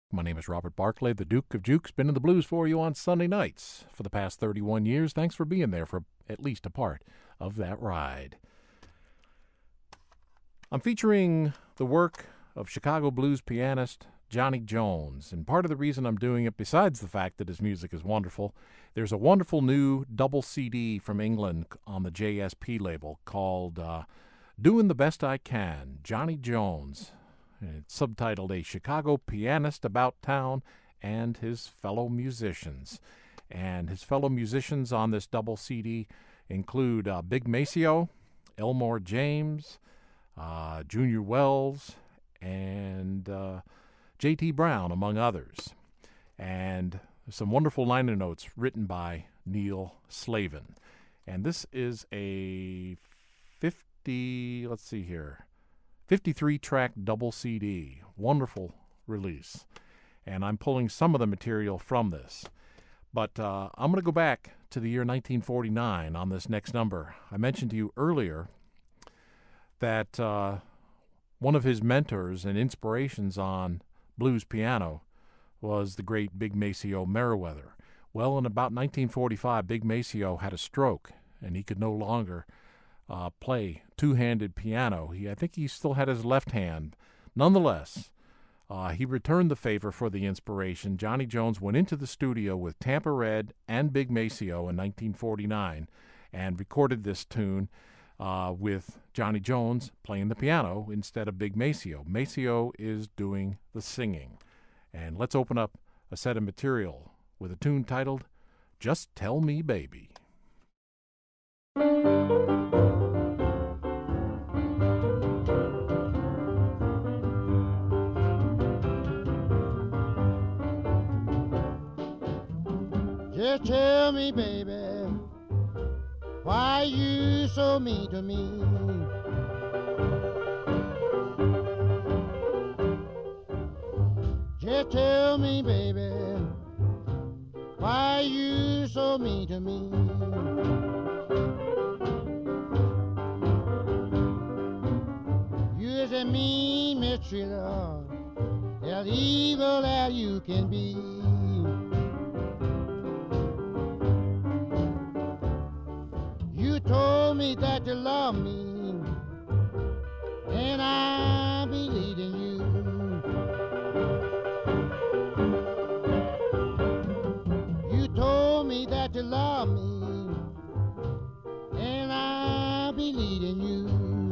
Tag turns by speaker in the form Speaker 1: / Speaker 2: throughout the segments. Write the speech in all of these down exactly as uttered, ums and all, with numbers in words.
Speaker 1: My name is Robert Barclay, the Duke of Jukes, spinning the blues for you on Sunday nights for the past thirty-one years. Thanks for being there for at least a part of that ride. I'm featuring the work of Chicago blues pianist Johnny Jones, and part of the reason I'm doing it, besides the fact that his music is wonderful, there's a wonderful new double C D from England on the J S P label called uh, Doing the Best I Can, Johnny Jones. It's subtitled A Chicago Pianist About Town and His Fellow Musicians. And his fellow musicians on this double C D include uh, Big Maceo, Elmore James, uh, Junior Wells, and uh, J T Brown, among others. And some wonderful liner notes written by Neil Slavin. And this is a fifty, let's see here, fifty-three track double C D. Wonderful release. And I'm pulling some of the material from this. But uh, I'm going to go back to the year nineteen forty-nine on this next number. I mentioned to you earlier that uh, one of his mentors and inspirations on blues piano was the great Big Maceo Merriweather. Well, in about nineteen forty-five, Big Maceo had a stroke, and he could no longer uh, play two-handed piano. He, I think he still had his left hand. Nonetheless, uh, he returned the favor for the inspiration. Johnny Jones went into the studio with Tampa Red and Big Maceo in nineteen forty-nine and recorded this tune uh, with Johnny Jones playing the piano instead of Big Maceo. Maceo is doing the singing. And let's open up a set of material with a tune titled Just Tell Me Baby.
Speaker 2: Just tell me, baby, why you so mean to me? Just tell me, baby, why you so mean to me? You is a mean mistreater, as evil as you can be. You told me that you love me, and I believe in you. You told me that you love me, and I believe in you.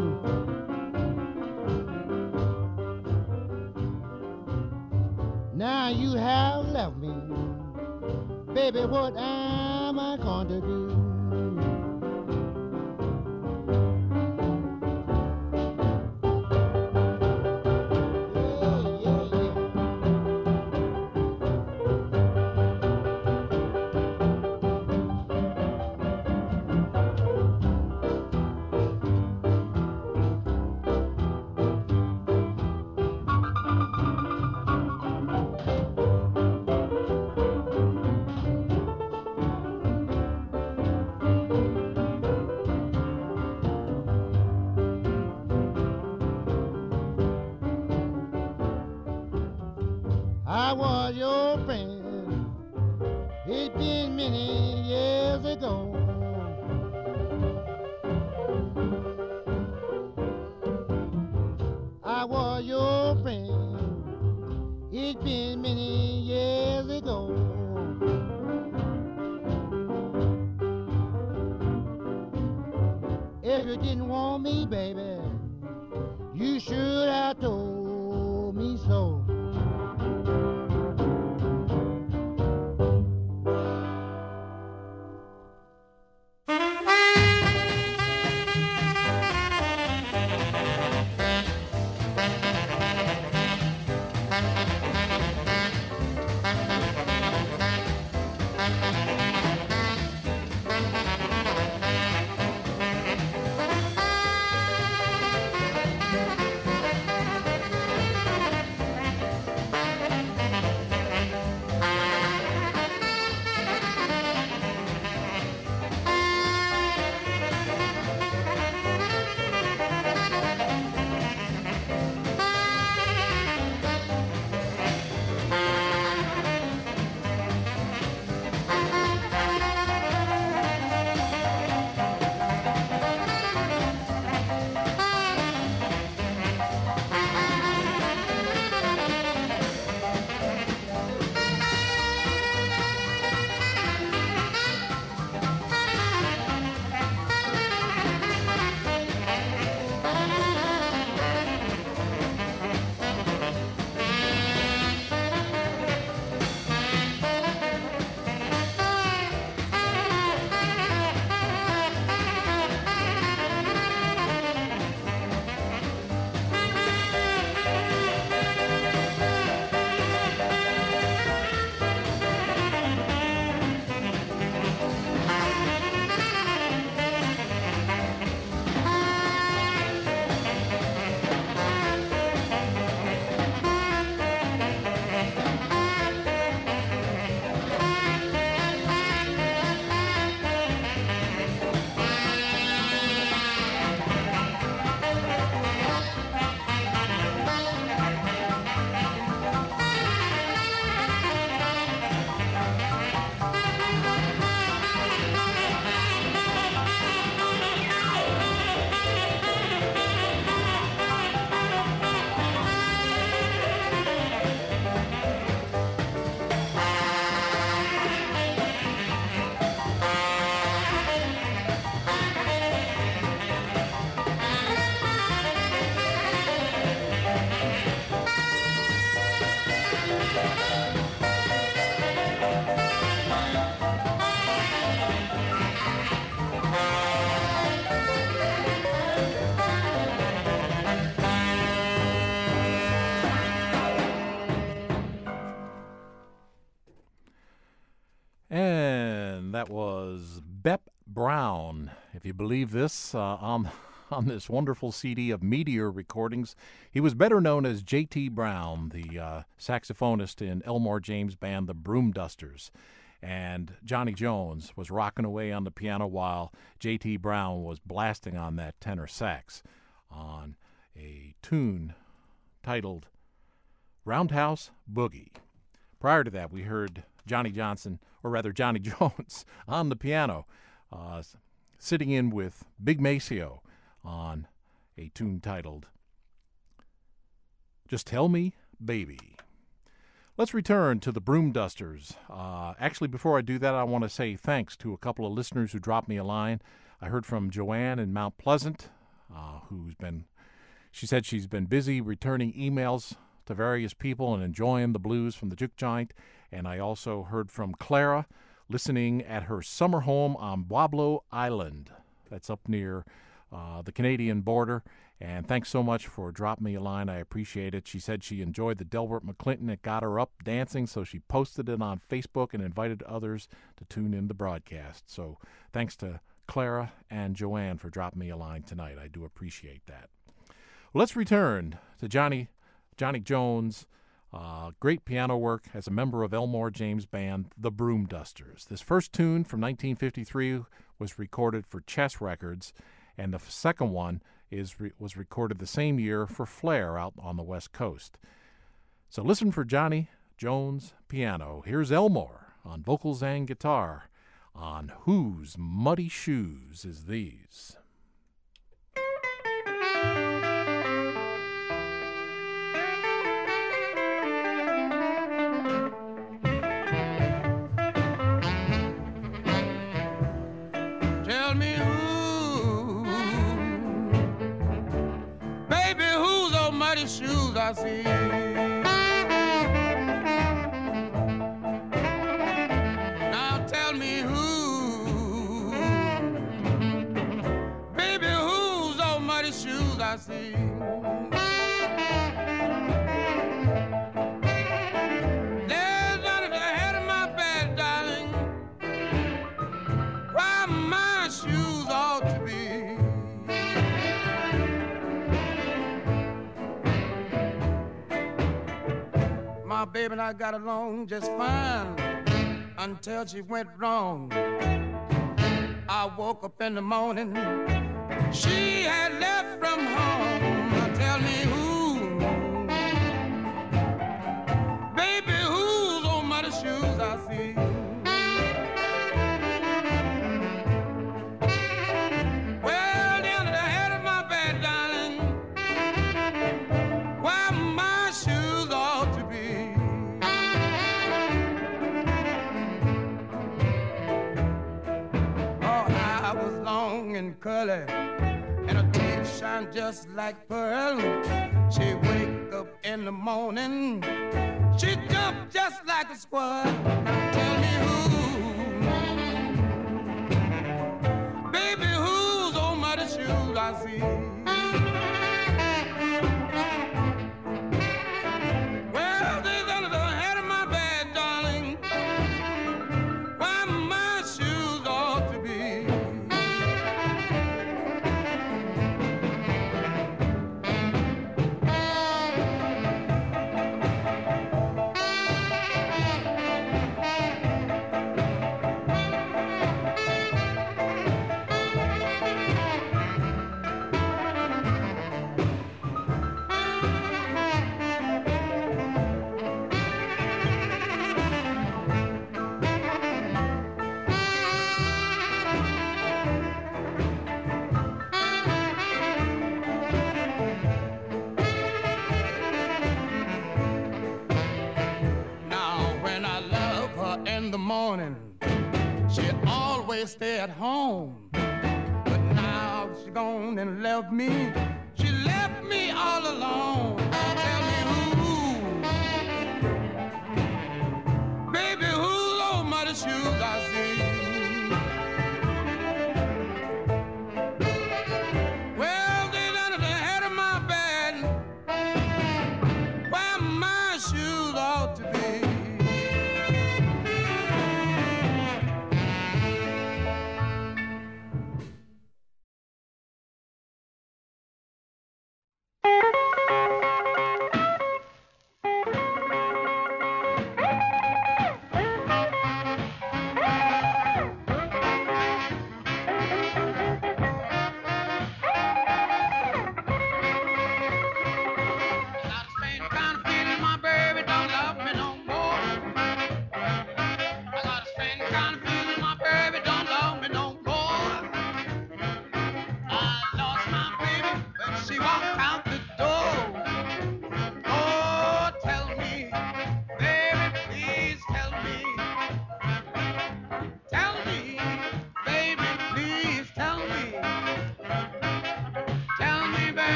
Speaker 2: Now you have left me, baby, what am I going to do? I was your friend, it's been many years ago. I was your friend, it's been many years ago. If you didn't want me, baby, you should have told me so.
Speaker 1: And that was Bep Brown, if you believe this, uh, on, on this wonderful C D of Meteor recordings. He was better known as J T Brown, the uh, saxophonist in Elmore James' band, the Broom Dusters. And Johnny Jones was rocking away on the piano while J T Brown was blasting on that tenor sax on a tune titled Roundhouse Boogie. Prior to that, we heard Johnny Johnson, or rather Johnny Jones, on the piano, uh, sitting in with Big Maceo on a tune titled Just Tell Me, Baby. Let's return to the Broom Dusters. Uh, actually, before I do that, I want to say thanks to a couple of listeners who dropped me a line. I heard from Joanne in Mount Pleasant, uh, who's been, she said she's been busy returning emails to various people and enjoying the blues from the Juke Joint. And I also heard from Clara, listening at her summer home on Wablo Island. That's up near uh, the Canadian border. And thanks so much for dropping me a line. I appreciate it. She said she enjoyed the Delbert McClinton. It got her up dancing, so she posted it on Facebook and invited others to tune in the broadcast. So thanks to Clara and Joanne for dropping me a line tonight. I do appreciate that. Well, let's return to Johnny, Johnny Jones. Uh, great piano work as a member of Elmore James' band, the Broom Dusters. This first tune from nineteen fifty-three was recorded for Chess Records, and the second one is re- was recorded the same year for Flair out on the West Coast. So listen for Johnny Jones piano. Here's Elmore on vocals and guitar on Whose Muddy Shoes Is These?
Speaker 3: Tell me who, baby, whose old muddy shoes I see. Now tell me who, baby, whose old muddy shoes I see. There's under the head of my bed, darling, why my shoes ought to be. My baby and I got along just fine until she went wrong. I woke up in the morning, she had left from home. Now tell me who, baby, whose old muddy shoes I see. Well, down to the head of my bed, darling, where my shoes ought to be. Oh, I was long and curly, and her teeth shine just like pearl. She wake up in the morning, she jump just like a squirrel. Tell me who, baby, whose old muddy shoes I see. Well, they's under the head of my bed, darling, where my shoes ought to be. Now, when I love her in the morning, she always stay at home. But now she gone and left me. She left me all alone. Tell me who,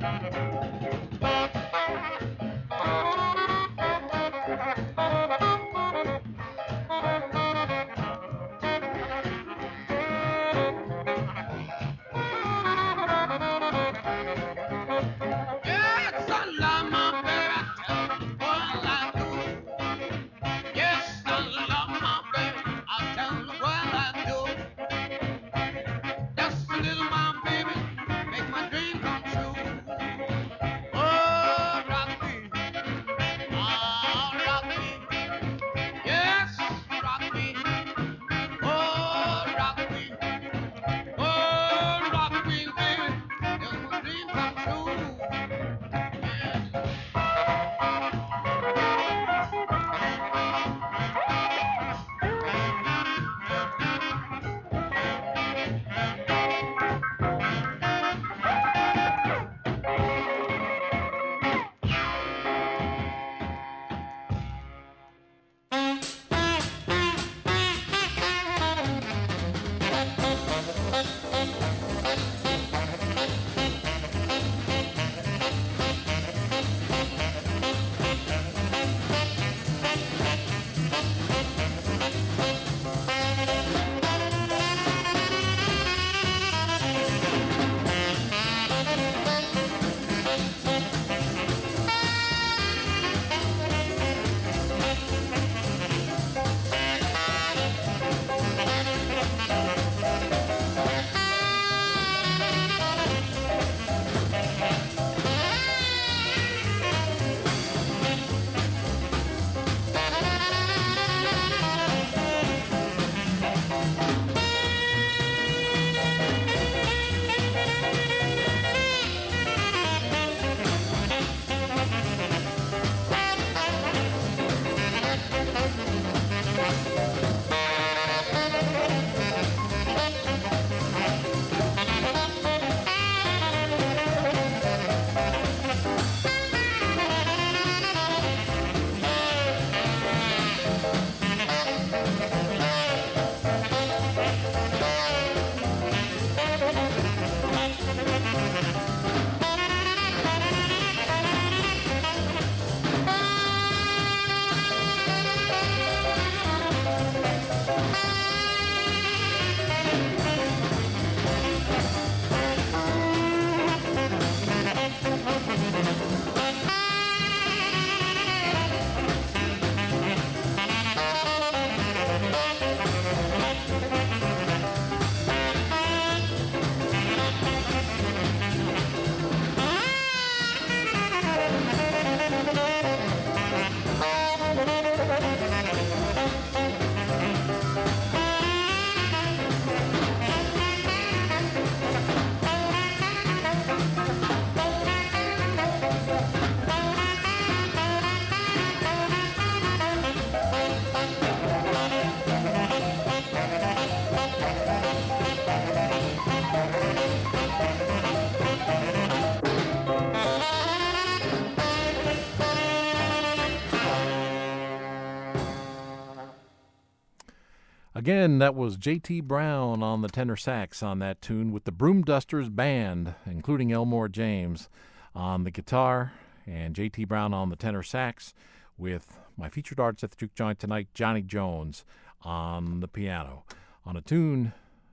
Speaker 1: Again, that was J T Brown on the tenor sax on that tune with the Broomdusters Band, including Elmore James on the guitar and J T Brown on the tenor sax with my featured artist at the Juke Joint tonight, Johnny Jones, on the piano on a tune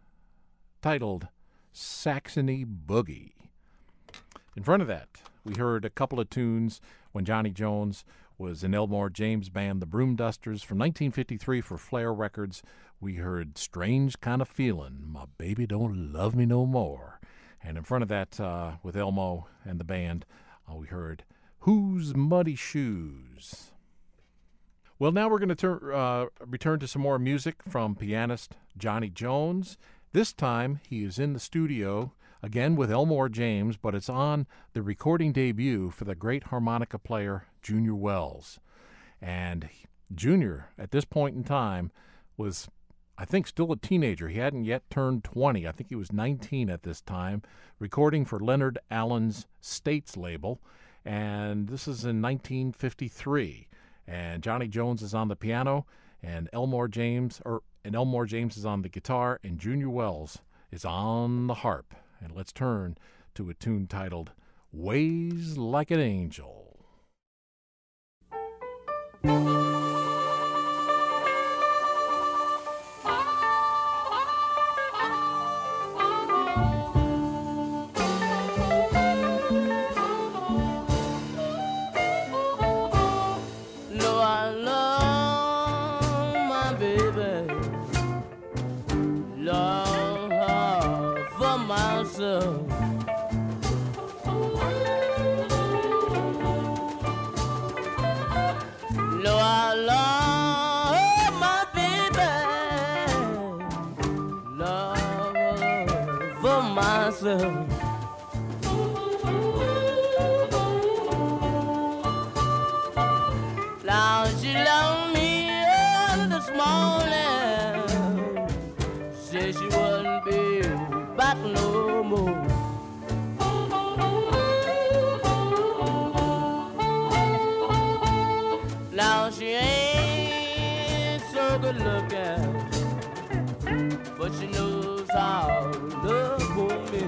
Speaker 1: titled Saxony Boogie. In front of that, we heard a couple of tunes when Johnny Jones was in Elmore James' band, the Broomdusters, from nineteen fifty-three for Flair Records. We heard Strange Kind of Feeling, My Baby Don't Love Me No More. And in front of that, uh, with Elmo and the band, uh, we heard Whose Muddy Shoes. Well, now we're going to tur- uh, return to some more music from pianist Johnny Jones. This time, he is in the studio, again with Elmore James, but it's on the recording debut for the great harmonica player Junior Wells. And Junior, at this point in time, was, I think, still a teenager. He hadn't yet turned twenty. I think he was nineteen at this time, recording for Leonard Allen's States label. And this is in nineteen fifty-three. And Johnny Jones is on the piano, and Elmore James, or and Elmore James is on the guitar, and Junior Wells is on the harp. And let's turn to a tune titled Ways Like an Angel.
Speaker 4: Now she loved me early this morning, said she wouldn't be back no more. Now she ain't so good looking, but she knows how to love for me.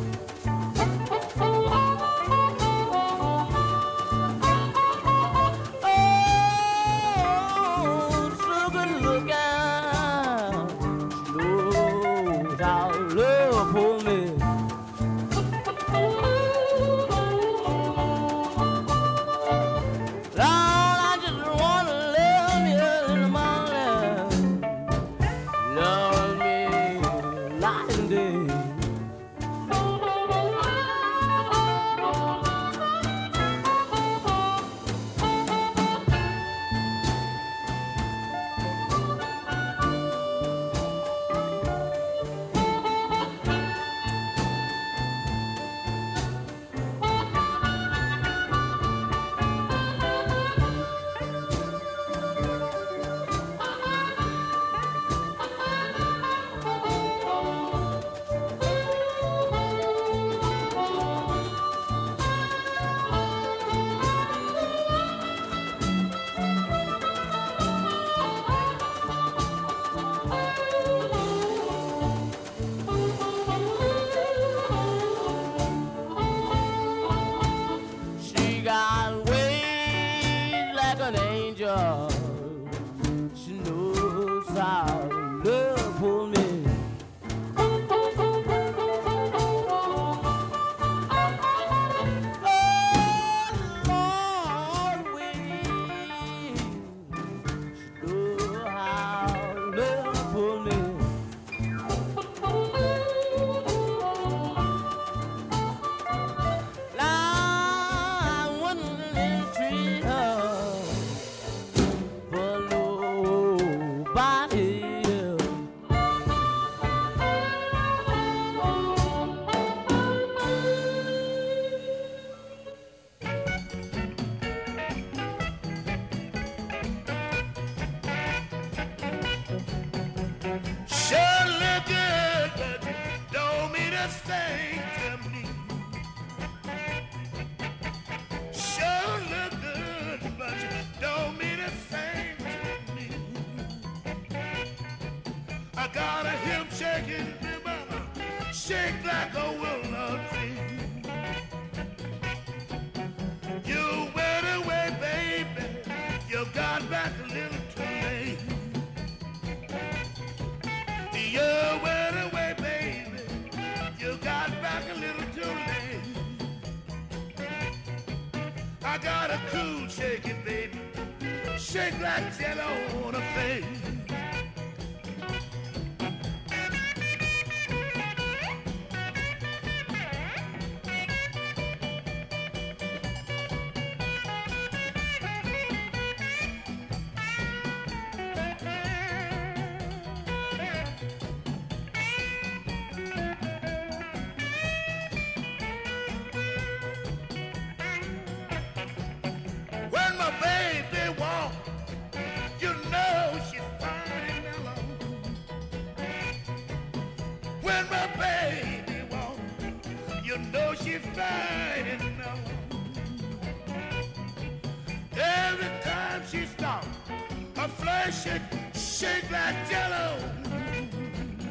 Speaker 5: Shake like jello.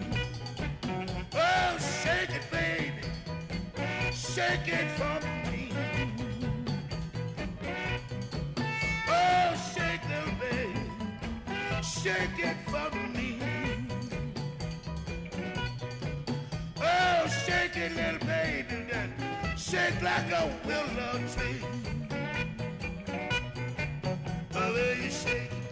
Speaker 5: Oh, shake it, baby. Shake it for me. shake it for me. Oh, shake it, little baby, then shake like a willow tree. The way you shake it.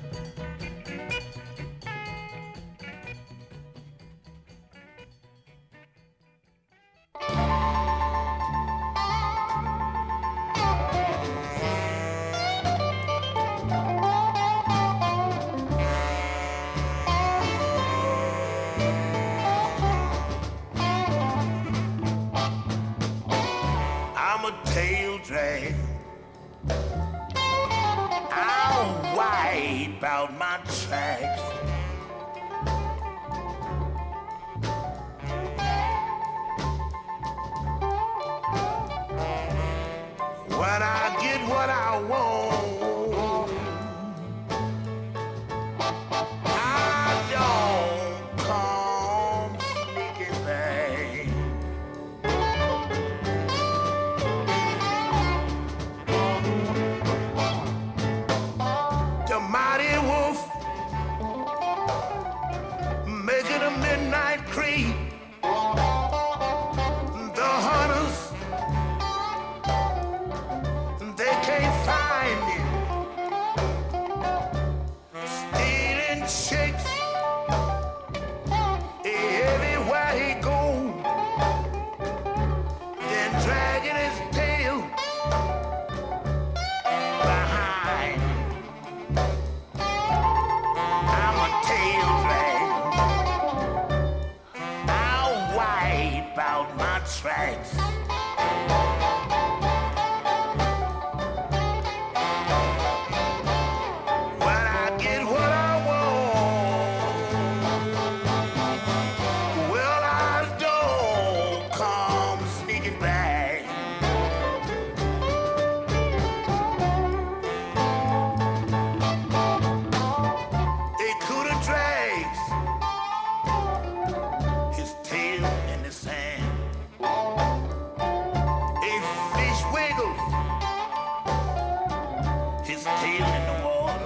Speaker 5: I'm a tail drag. I'll wipe out my tracks. When I get what I want, I don't come sneaking back. The mighty wolf making a midnight creep. The hunters, they can't find it. Stealing chicks everywhere he goes, then dragging his tail behind. I'm a tail drag. I'll wipe out my tracks. When I get what I want, well, I don't come sneaking back. A cooter drags his tail in the sand. A fish wiggles his tail in the water.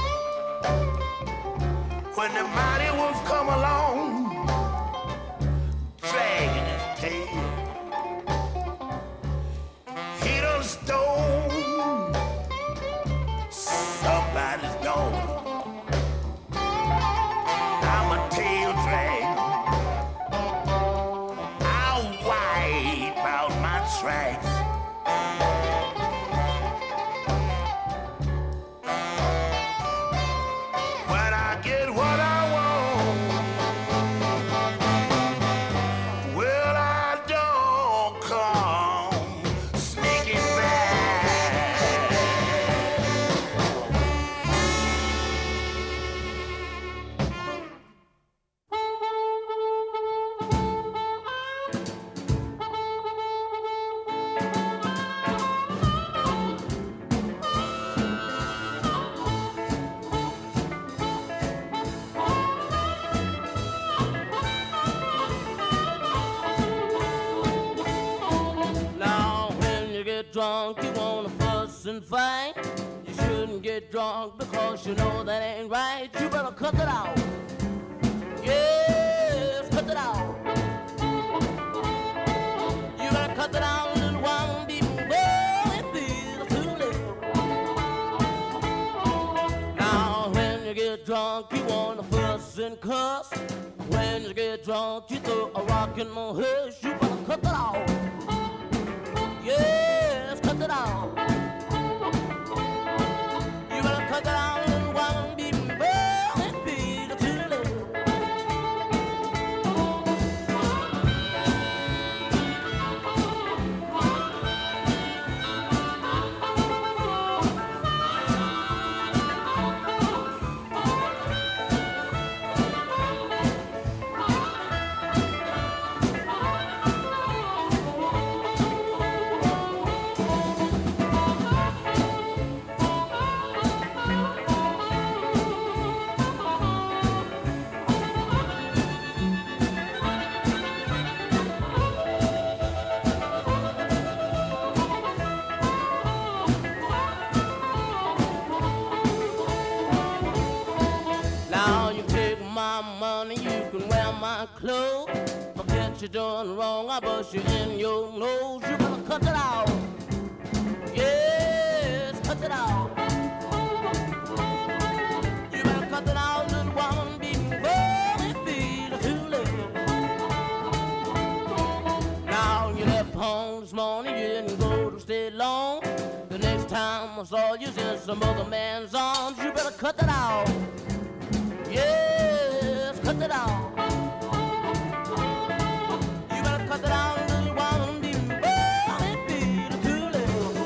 Speaker 5: When the mighty wolf come along, dragging his tail, he done stole somebody's daughter. I'm a tail drag. I'll wipe out my tracks. When I get what I want, well, I don't come sneaking back.
Speaker 4: Now, when you get drunk, you wanna fuss and fight. You shouldn't get drunk because you know that ain't right. You better cut it out. Yes, cut it out. You better cut it out, little one, before it feels too late. Now, when you get drunk, you wanna fuss and cuss. When you get drunk, you throw a rock in my head. You better cut it out. Yes, cut it out. You better cut it out, little one, before it feels too late. my clothes. Forget you done wrong, I bust you in your nose. You better cut it out. Yes, cut it out. You better cut it out, little woman, before it be too late. Now you left home this morning, you didn't go to stay long. The next time I saw you in some other man's arms, you better cut it out. Yes, cut it out. You better cut it out, little woman, before it be too late.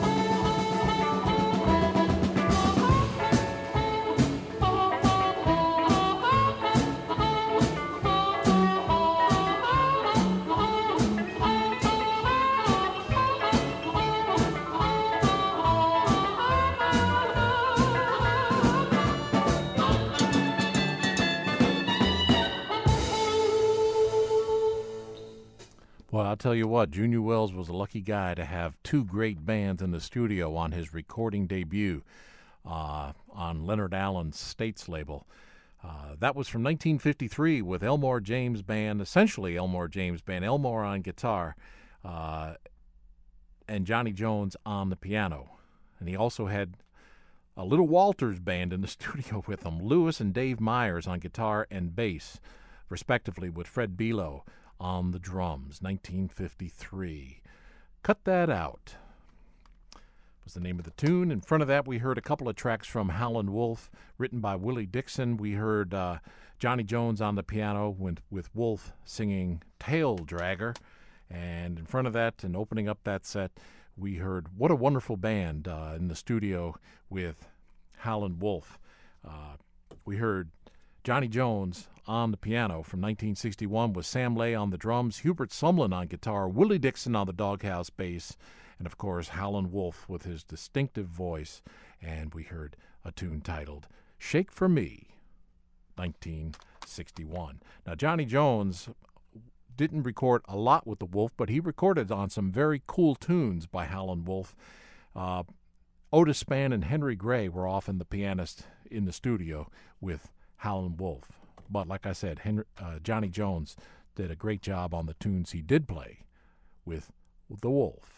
Speaker 1: Well, I'll tell you what, Junior Wells was a lucky guy to have two great bands in the studio on his recording debut uh, on Leonard Allen's States label. Uh, that was from nineteen fifty-three with Elmore James Band, essentially Elmore James Band, Elmore on guitar, uh, and Johnny Jones on the piano. And he also had a Little Walters Band in the studio with him, Lewis and Dave Myers on guitar and bass, respectively, with Fred Below on the drums, nineteen fifty-three. Cut That Out was the name of the tune. In front of that, we heard a couple of tracks from Howlin' Wolf, written by Willie Dixon. We heard uh, Johnny Jones on the piano with, with Wolf singing Tail Dragger. And in front of that, and opening up that set, we heard What a Wonderful Band uh, in the studio with Howlin' Wolf. Uh, we heard Johnny Jones on the piano from nineteen sixty-one with Sam Lay on the drums, Hubert Sumlin on guitar, Willie Dixon on the Doghouse bass, and of course Howlin' Wolf with his distinctive voice. And we heard a tune titled Shake for Me, nineteen sixty-one. Now, Johnny Jones didn't record a lot with the Wolf, but he recorded on some very cool tunes by Howlin' Wolf. Uh, Otis Spann and Henry Gray were often the pianists in the studio with Howlin' Wolf. But like I said, Henry, uh, Johnny Jones did a great job on the tunes he did play with the Wolf.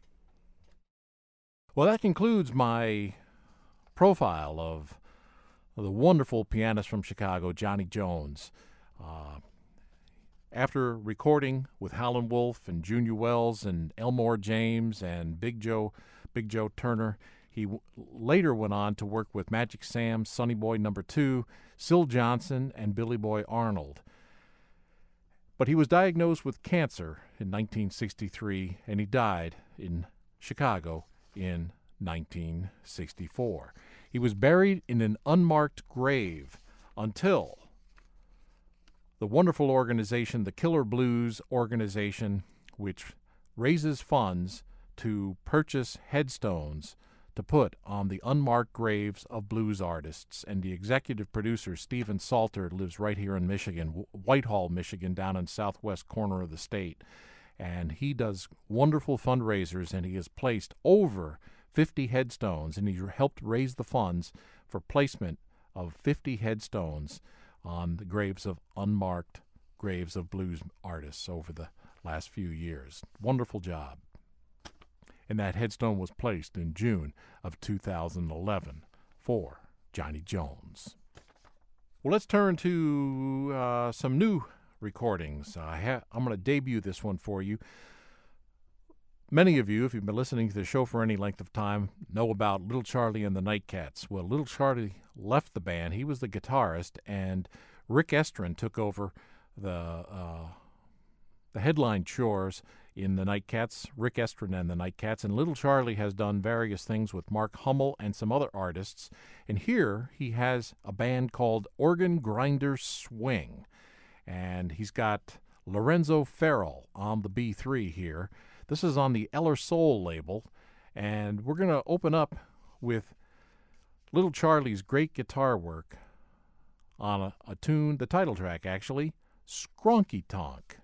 Speaker 1: Well, that concludes my profile of, of the wonderful pianist from Chicago, Johnny Jones. Uh, after recording with Howlin' Wolf and Junior Wells and Elmore James and Big Joe, Big Joe Turner, he w- later went on to work with Magic Sam, Sonny Boy Number Two, Syl Johnson, and Billy Boy Arnold. But he was diagnosed with cancer in nineteen sixty-three, and he died in Chicago in nineteen sixty-four. He was buried in an unmarked grave until the wonderful organization, the Killer Blues Organization, which raises funds to purchase headstones to put on the unmarked graves of blues artists. And the executive producer, Stephen Salter, lives right here in Michigan, Whitehall, Michigan, down in southwest corner of the state. And he does wonderful fundraisers, and he has placed over fifty headstones, and he helped raise the funds for placement of fifty headstones on the graves of unmarked graves of blues artists over the last few years. Wonderful job. And that headstone was placed in June of two thousand eleven for Johnny Jones. Well, let's turn to uh, some new recordings. I ha- I'm going to debut this one for you. Many of you, if you've been listening to the show for any length of time, know about Little Charlie and the Nightcats. Well, Little Charlie left the band. He was the guitarist, and Rick Estrin took over the uh, the headline chores in the Nightcats, Rick Estrin and the Nightcats. And Little Charlie has done various things with Mark Hummel and some other artists. And here he has a band called Organ Grinder Swing. And he's got Lorenzo Farrell on the B three here. This is on the Eller Soul label. And we're going to open up with Little Charlie's great guitar work on a, a tune, the title track actually, Skronky Tonk.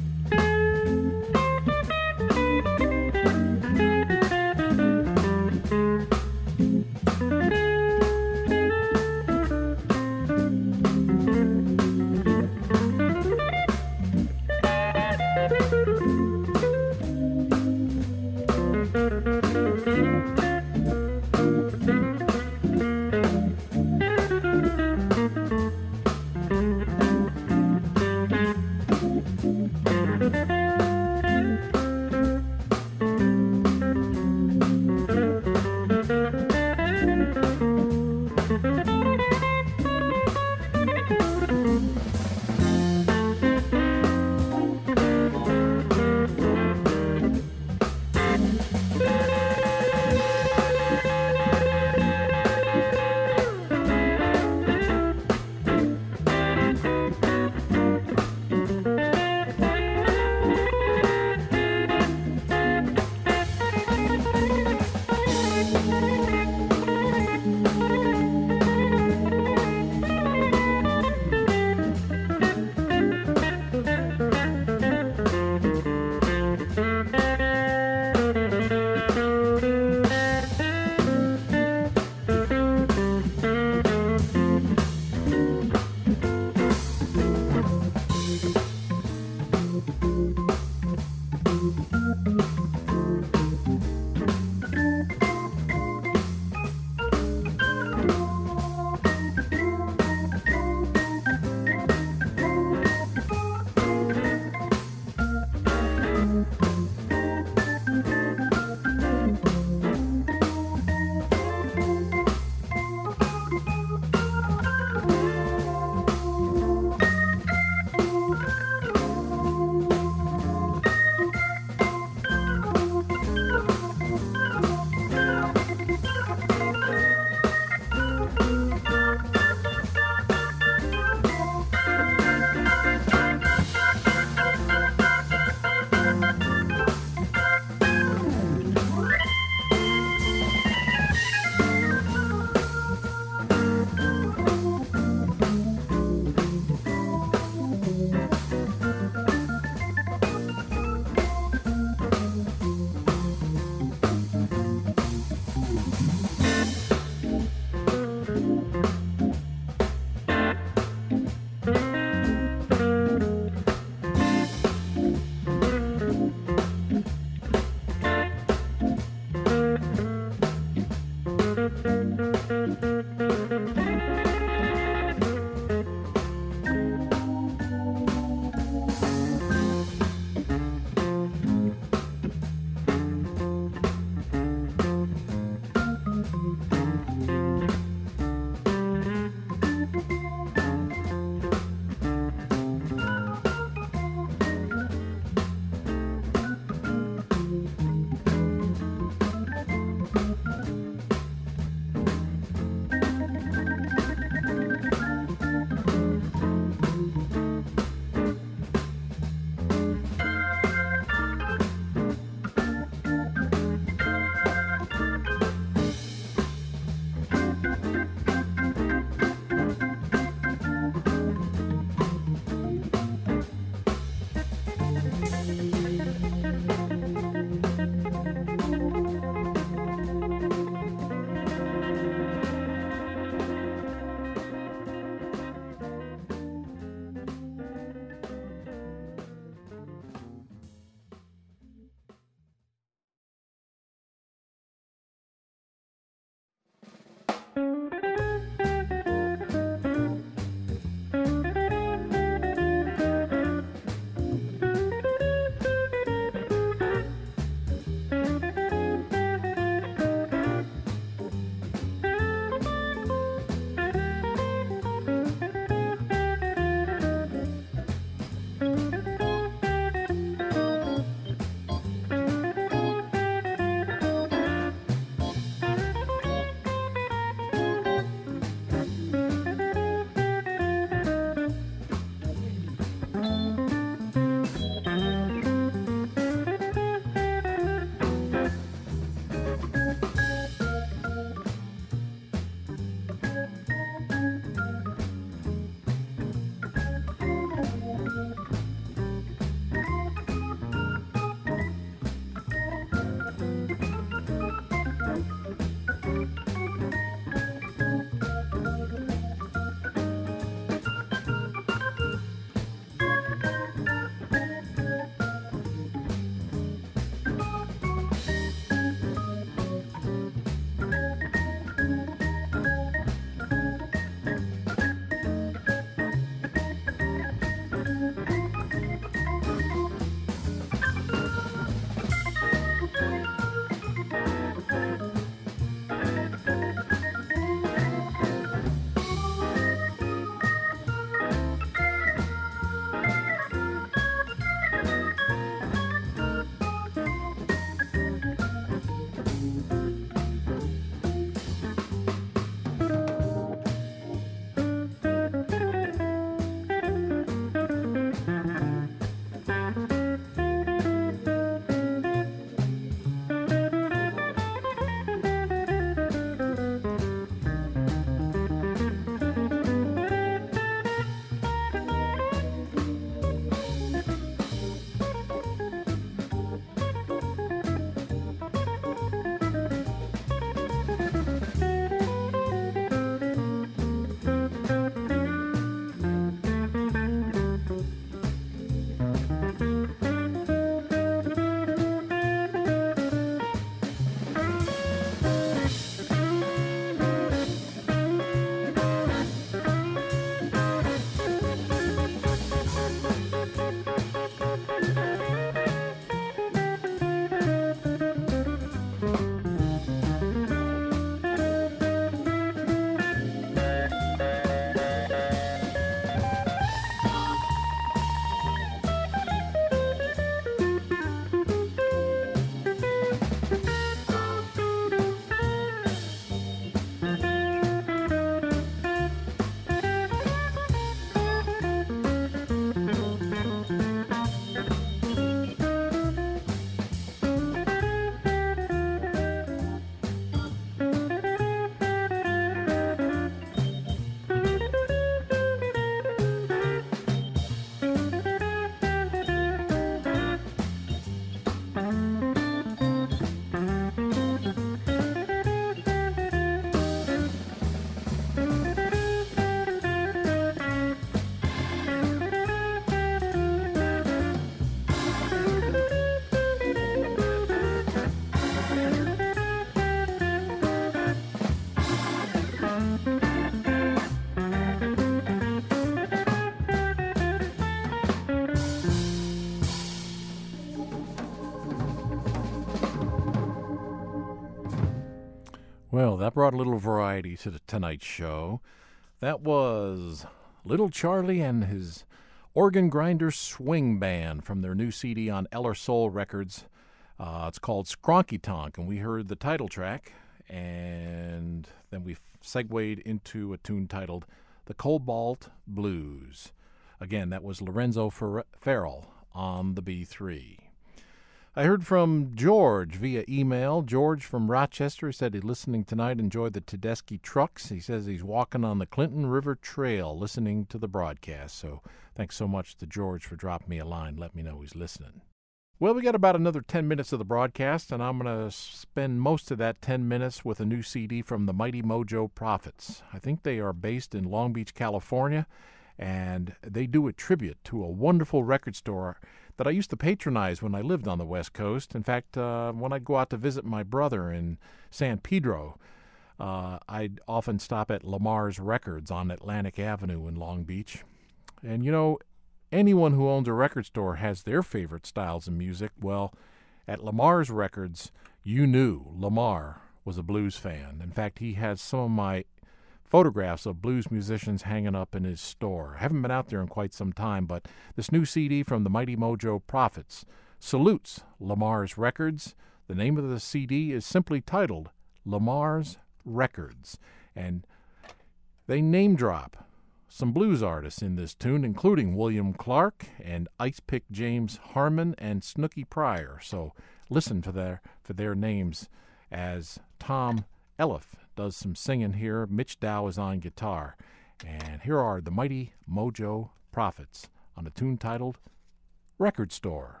Speaker 1: that brought a little variety to the tonight's show. That was Little Charlie and his Organ Grinder Swing Band from their new C D on Eller Soul Records. Uh, it's called Skronky Tonk, and we heard the title track, and then we segued into a tune titled The Cobalt Blues. Again, that was Lorenzo Fer- Farrell on the B three. I heard from George via email. George from Rochester said he's listening tonight, enjoyed the Tedeschi trucks. He says he's walking on the Clinton River Trail listening to the broadcast. So thanks so much to George for dropping me a line. Let me know he's listening. Well, we got about another ten minutes of the broadcast, and I'm going to spend most of that ten minutes with a new C D from the Mighty Mojo Prophets. I think they are based in Long Beach, California, and they do a tribute to a wonderful record store that I used to patronize when I lived on the West Coast. In fact, uh, when I'd go out to visit my brother in San Pedro, uh, I'd often stop at Lamar's Records on Atlantic Avenue in Long Beach. And, you know, anyone who owns a record store has their favorite styles of music. Well, at Lamar's Records, you knew Lamar was a blues fan. In fact, he has some of my photographs of blues musicians hanging up in his store. I haven't been out there in quite some time, but this new C D from the Mighty Mojo Prophets salutes Lamar's Records. The name of the C D is simply titled Lamar's Records, and they name drop some blues artists in this tune, including William Clark and Ice Pick James Harmon and Snooky Pryor. So listen for their for their names as Tom Elliff does some singing here. Mitch Dow is on guitar. And here are the Mighty Mojo Prophets on a tune titled Record Store.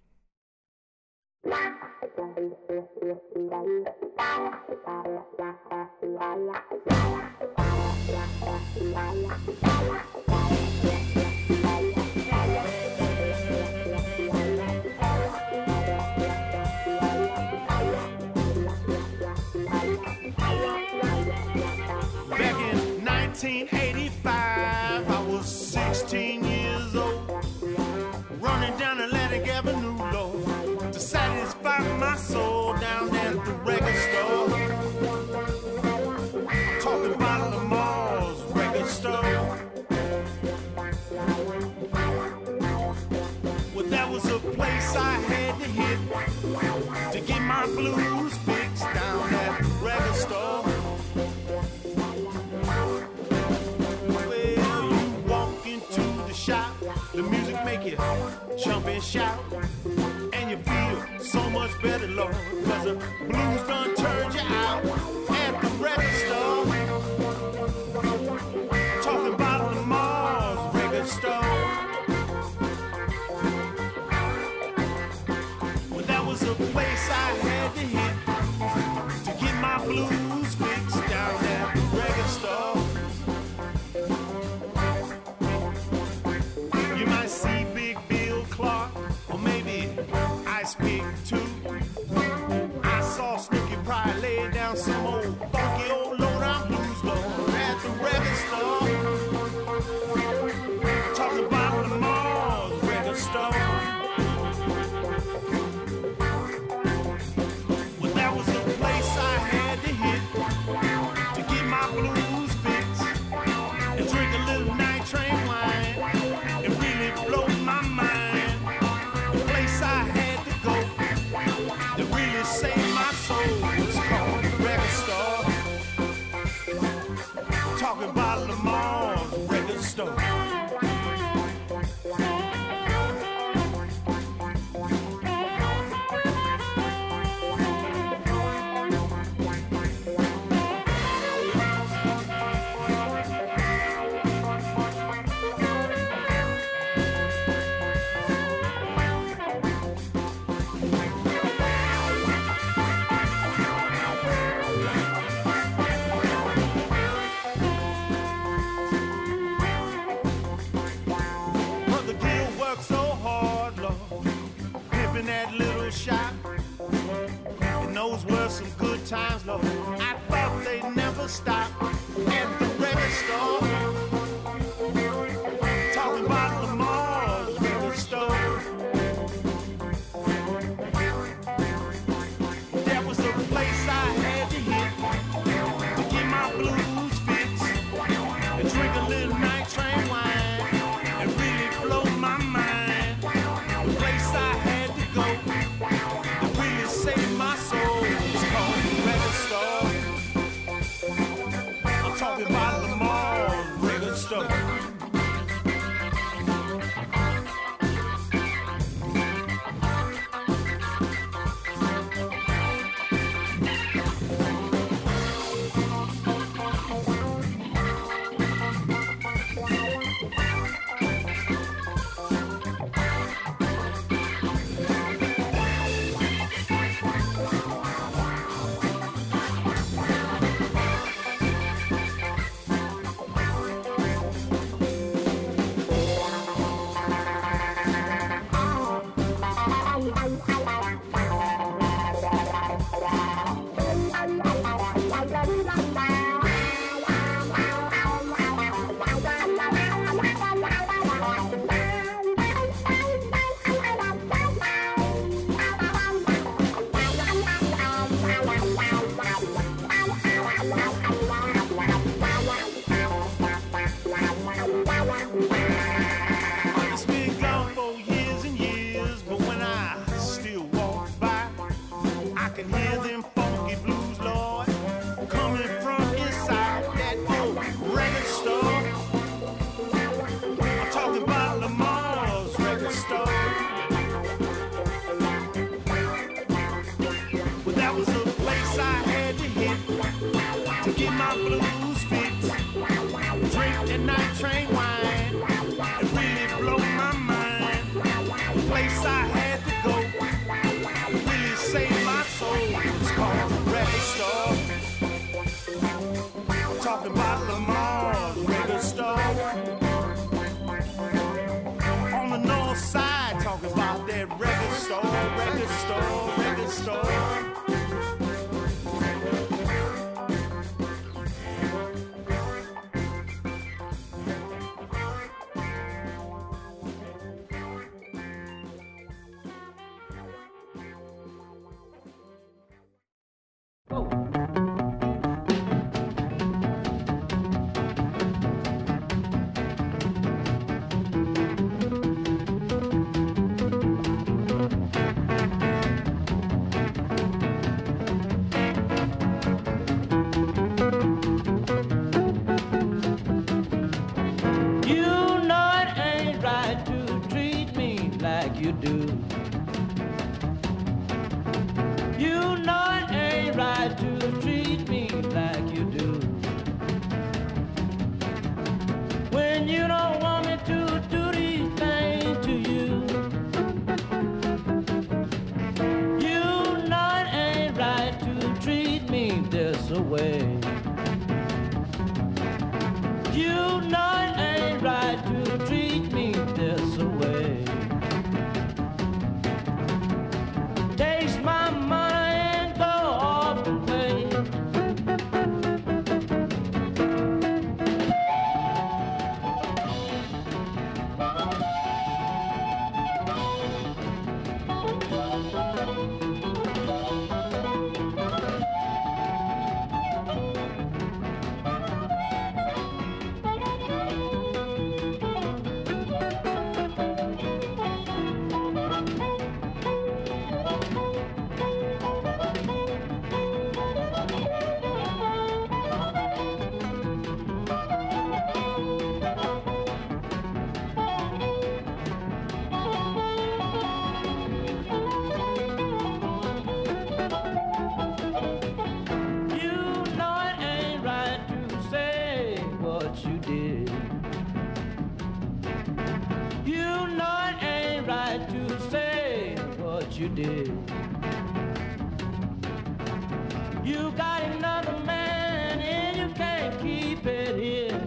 Speaker 5: nineteen eighty-five, I was sixteen years old, running down Atlantic Avenue, Lord, to satisfy my soul down at the record store. Talking about Lamar's record store. Well, that was a place I had to hit to get my blues fixed down at the record store. The music make you jump and shout, and you feel so much better, Lord, cause the blues done turned you out at the record store. Talking about Lamar's record store. Well, that was a place I had to hit to get my blues fixed down at the record store. Speak to. I saw Snooky Pryor lay down some old funky old low-down blues, Lord, at the record store. Talking about Lamar's record store. Well, that was a place I had to hit to get my blues fixed and drink a little night train wine and really blow my mind. The place I had that really saved my soul. It's called the record store. Talking about Lamar's record store. blues fix, drink that night train wine, and really blow my mind. The place I had to go, really saved my soul. It's called the record store. I'm talking about Lamar's record store. On the north side, talking about that record store, record store, record store.
Speaker 4: You did. You got another man and you can't keep it here.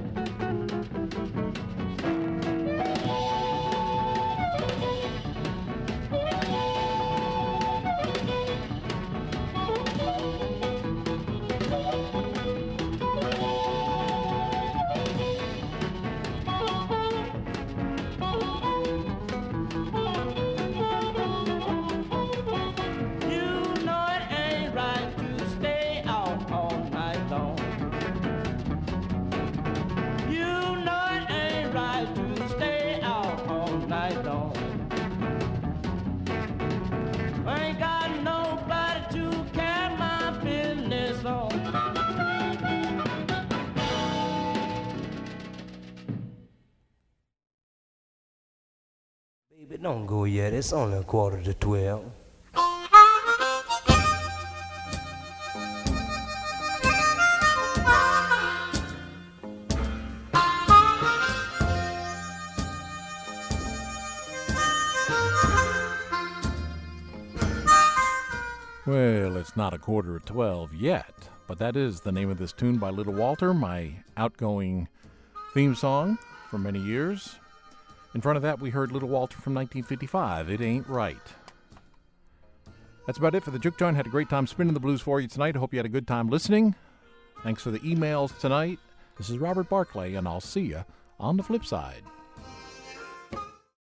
Speaker 6: Baby, don't go yet. It's only a quarter to twelve.
Speaker 1: Well, it's not a quarter of twelve yet, but that is the name of this tune by Little Walter, my outgoing theme song for many years. In front of that, we heard Little Walter from nineteen fifty-five, It Ain't Right. That's about it for the Juke Joint. Had a great time spinning the blues for you tonight. I hope you had a good time listening. Thanks for the emails tonight. This is Robert Barclay, and I'll see you on the flip side.